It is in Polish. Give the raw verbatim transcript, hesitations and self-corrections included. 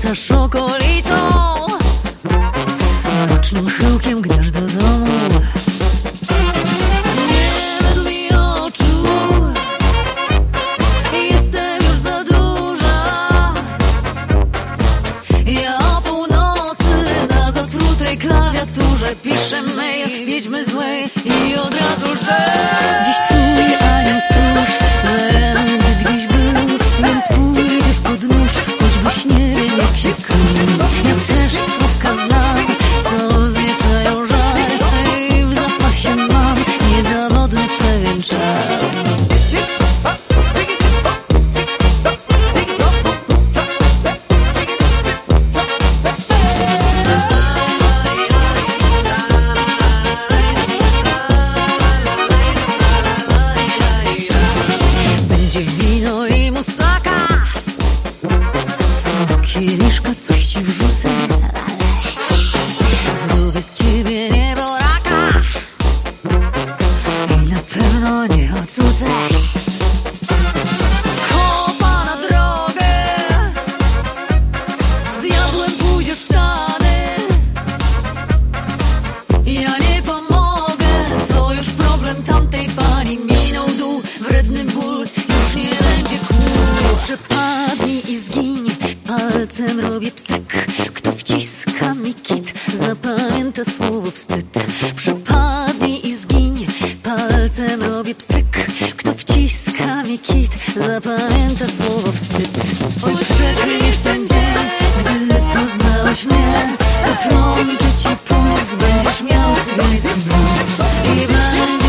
rzucasz okolicą, rocznym chyłkiem gniasz do domu. Nie mydl mi oczu, jestem już za duża. Ja o północy na zatrutej klawiaturze piszę mail wiedźmy złej i od razu lżę. Dziś twój anioł stróż zajęty gdzieś był, więc pójdziesz pod nóż, choćbyś nie wiem jak się krył. Ja też słówka znam, co wzniecają żal, i w zapasie mam niezawodny pewien czar. Będzie wino i musaka, do kieliszka coś ci wrzucę. Zgubię z ciebie nieboraka i na pewno nie odcudzę. Kopa na drogę, z diabłem pójdziesz w tany. Ja nie pomogę, to już problem tamtej pani. Minął dół, wredny ból już nie będzie kłuł. Przepadnij i zgiń, palcem robię pstryk. Kto wciska mi kit, zapamięta słowo wstyd. Przepadnij i zgiń, palcem robię pstryk. Kto wciska mi kit, zapamięta słowo wstyd. Oj, przekryjesz ten dzień, gdy poznałeś mnie. Poplączę ci puls, będziesz miał cygański blues i będzie